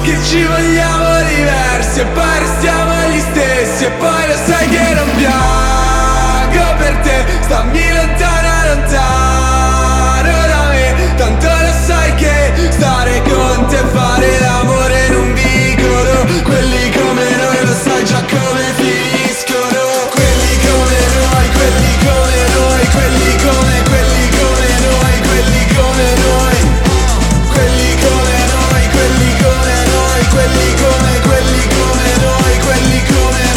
che ci vogliamo diversi e poi restiamo gli stessi e poi